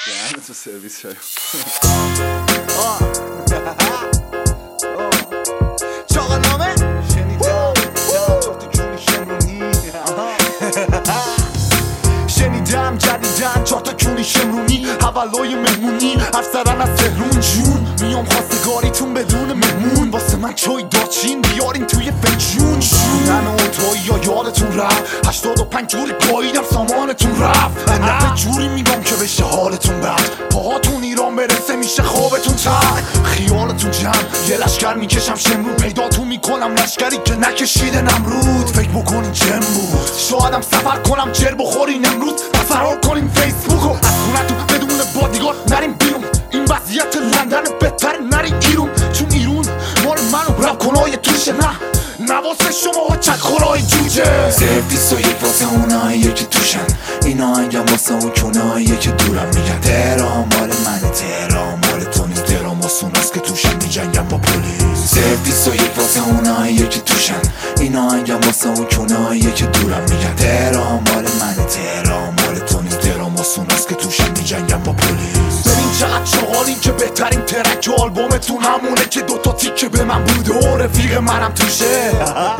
دهن تو سرویس شاید چاقالنامه شنیدم تو جونی شمرونی شنیدم جدیدن 4 تا کونی شمرونی حولای مهمونی افسرن از تهرون جون میام خواستگاریتون بدون مهمون واسه من چای دارچین بیارین توی فنجون من و توی یا یادتون رفت 85 جوری پاییدم سامانتون رفت نفع جوری میگم که بشه حالتون بد پاهاتون ایران برسه میشه خوابتون تر خیالتون جمع یه لشکر میکشم شمرون پیداتون میکنم لشکری که نکشیده نمرود فکر بکنین جم بود شایدم سفر کنم جر بخورین امروز فرار کنیم فیسبوکو از خونتون بدون بادیگارد نریم بیرون این وضعیت لندن بهتر نریم ایرون چون ایرون مال منو رب کنای توشه نه واسه شما چک خورای جوجه سرویس و یک واسه اونایی که توشن اینا انگم واسه اون چونایی که دورم میگن تهران مال منه تهران مال تو نیست تهران واسه اوناست که توشن میجنگم با پلیس سرویس و یک واسه اونایی که توشن اینا انگم واسه اون چونایی که دورم میگن تهران مال منه تهران مال تو نیست تهران واسه اوناست که توشن میجنگم با پلیس ببین چقدر شغالین که بهترین ترک و آلبومتون همونه که 2 تا تیکه به من بوده و رفیق منم توشه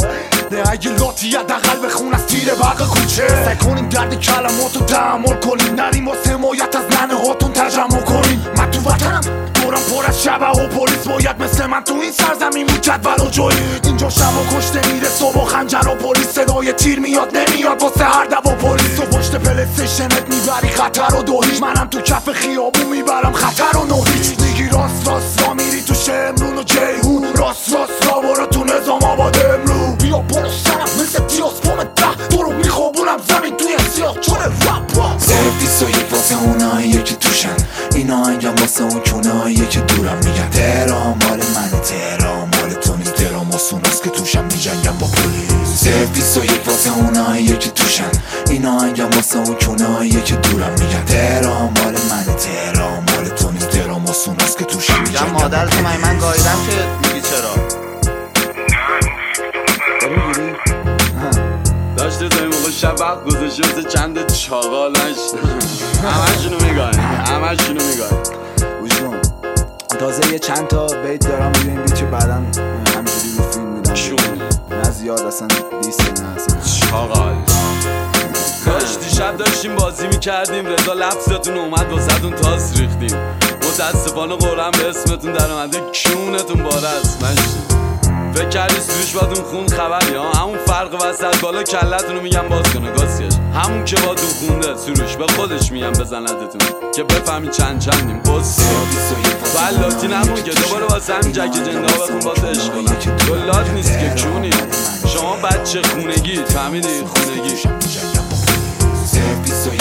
نه اگه لاتی حداقل بخون از تیر برق کوچه سعی کنین درد کلماتو تحمل کنین نریم واسه حمایت از ننه هاتون تجمع کنین من تو وطنم دورم پر از شبه و پلیس باید مثل من تو این سرزمین مجدول و جایی اینجا شبا کشته میره صبح خنجر و پلیس صدای تیر میاد نمیاد واسه هر دو پلیس و پشت پلیستیشنت میبری خطر و دوهیچ منم تو کف خیابون میبرم خطر و نوهیچ میگی راست را میری تو شمرون و جیهون راست را برو تو نظام آباد امرو بیا برو سرم مثل دیاسپوم 10 برو میخوابونم زمین توی سیاه چون رپ سرویس و یک واسه اونایی که توشن اینا انگم واسه اون چونایی که دورم میگن تهران مال منه تهران مال تو نیست تهران واسه اوناست که توشن میجنگم با پلیس سرویس و یک واسه اونایی که توشن اینا انگم واسه اون چونایی که دورم میگن تهران مال منه تهران مال تو نیست تهران واسه اوناست که توشن میجنگم با مادرتو من گاییدم که میگی چرا داشته تا این موقع شب وقت گذاشته مثل چند چاقال همشونو میگای وجدون تازه یه چند تا بیت دارم روی این بیت که بعدا همینجوری رو فیلم میدم نه زیاد اصلا دیسته نه اصلا چاقال دیشب داشتیم بازی میکردیم رضا لفظتون اومد واسهتون تاس ریختیم متاسفانه قرآن به اسمتون در اومده کیونتون باره است فکر کردی سروش با اون خون خبری ها همون فرق وسط بالا کلتون رو میگم باز کنه گاسکش همون که با دون خونده سروش به خودش میگم بزندتون که بفهمی چندیم بس بلاتی نمون که دوباره واسه همین جک جنده ها بخون باز عشق کنم دولات نیست که کونی شما بچه خونگی فهمیدی خونگی سرویس و